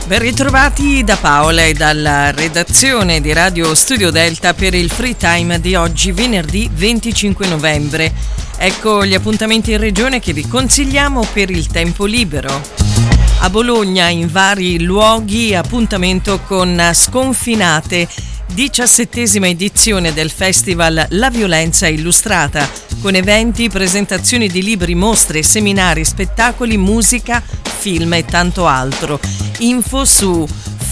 Ben ritrovati da Paola e dalla redazione di Radio Studio Delta per il Free Time di oggi, venerdì 25 novembre. Ecco gli appuntamenti in regione che vi consigliamo per il tempo libero. A Bologna, in vari luoghi, appuntamento con Sconfinate, 17ª edizione del festival La Violenza Illustrata, con eventi, presentazioni di libri, mostre, seminari, spettacoli, musica, film e tanto altro. Info su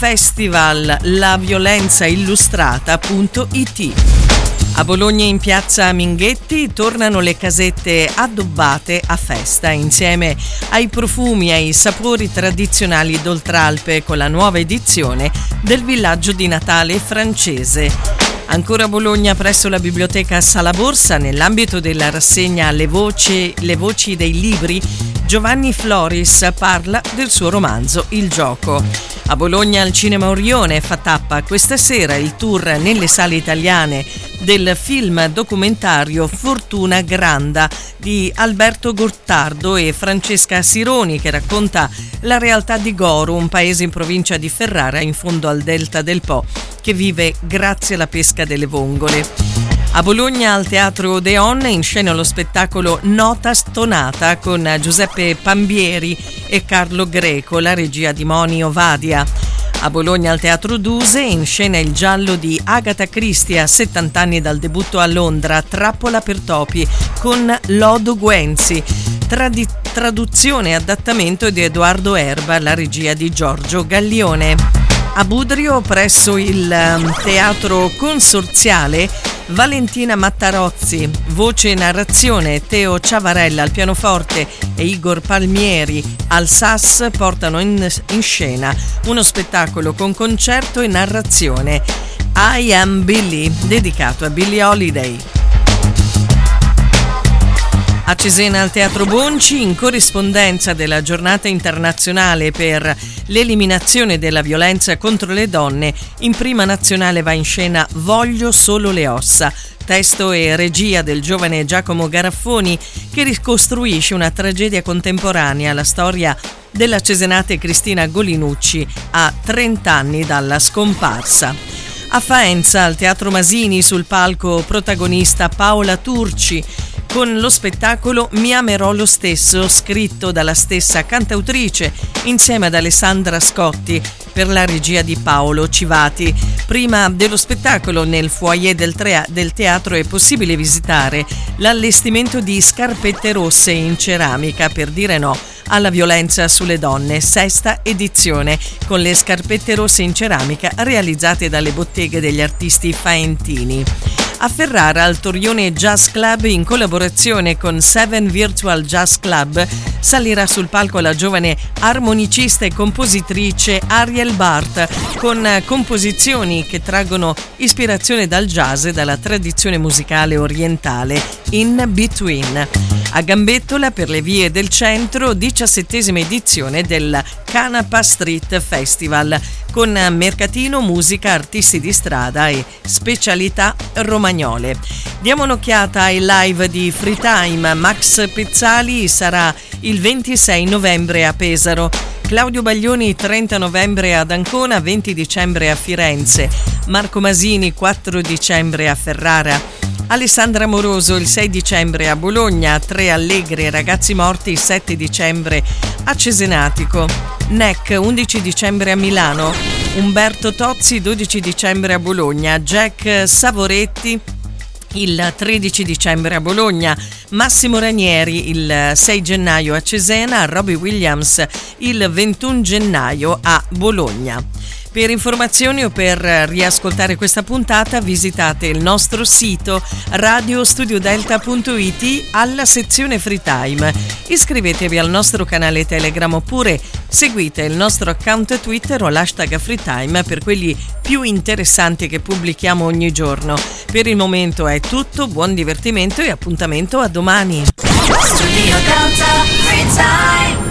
festivallaviolenzaillustrata.it. A Bologna, in piazza Minghetti, tornano le casette addobbate a festa, insieme ai profumi e ai sapori tradizionali d'Oltralpe, con la nuova edizione del villaggio di Natale francese. Ancora a Bologna, presso la biblioteca Sala Borsa, nell'ambito della rassegna Le voci dei libri, Giovanni Floris parla del suo romanzo Il gioco. A Bologna, al Cinema Orione, fa tappa questa sera il tour nelle sale italiane del film documentario Fortuna Granda di Alberto Gottardo e Francesca Sironi, che racconta la realtà di Goro, un paese in provincia di Ferrara in fondo al delta del Po, che vive grazie alla pesca delle vongole. A Bologna, al Teatro Odeon, in scena lo spettacolo Nota Stonata con Giuseppe Pambieri e Carlo Greco, la regia di Moni Ovadia. A Bologna, al Teatro Duse, in scena il giallo di Agatha Christie a 70 anni dal debutto a Londra, Trappola per topi, con Lodo Guenzi. Traduzione e adattamento di Edoardo Erba, la regia di Giorgio Gallione. A Budrio, presso il Teatro Consorziale, Valentina Mattarozzi, voce e narrazione, Teo Ciavarella al pianoforte e Igor Palmieri al sax portano in scena uno spettacolo con concerto e narrazione, I Am Billy, dedicato a Billie Holiday. A Cesena, al Teatro Bonci, in corrispondenza della giornata internazionale per l'eliminazione della violenza contro le donne, in prima nazionale va in scena Voglio solo le ossa, testo e regia del giovane Giacomo Garaffoni, che ricostruisce una tragedia contemporanea, la storia della cesenate Cristina Golinucci a 30 anni dalla scomparsa. A Faenza, al Teatro Masini, sul palco protagonista Paola Turci, con lo spettacolo Mi amerò lo stesso, scritto dalla stessa cantautrice insieme ad Alessandra Scotti per la regia di Paolo Civati. Prima dello spettacolo, nel foyer del teatro è possibile visitare l'allestimento di scarpette rosse in ceramica per dire no alla violenza sulle donne, 6ª edizione, con le scarpette rosse in ceramica realizzate dalle botteghe degli artisti faentini. A Ferrara, al Torione Jazz Club, in collaborazione con Seven Virtual Jazz Club, salirà sul palco la giovane armonicista e compositrice Ariel Bart, con composizioni che traggono ispirazione dal jazz e dalla tradizione musicale orientale, In Between. A Gambettola, per le vie del centro, 17ª edizione del Canapa Street Festival, con mercatino, musica, artisti di strada e specialità romagnole. Diamo un'occhiata ai live di Free Time. Max Pezzali sarà il 26 novembre a Pesaro, Claudio Baglioni 30 novembre ad Ancona, 20 dicembre a Firenze, Marco Masini 4 dicembre a Ferrara, Alessandra Moroso il 6 dicembre a Bologna, 3 Allegri Ragazzi Morti il 7 dicembre a Cesenatico, NEC 11 dicembre a Milano, Umberto Tozzi 12 dicembre a Bologna, Jack Savoretti il 13 dicembre a Bologna, Massimo Ranieri il 6 gennaio a Cesena, Robbie Williams il 21 gennaio a Bologna. Per informazioni o per riascoltare questa puntata visitate il nostro sito radiostudiodelta.it alla sezione Free Time. Iscrivetevi al nostro canale Telegram oppure seguite il nostro account Twitter o l'hashtag Free Time per quelli più interessanti che pubblichiamo ogni giorno. Per il momento è tutto, buon divertimento e appuntamento a domani. Studio Delta Free Time.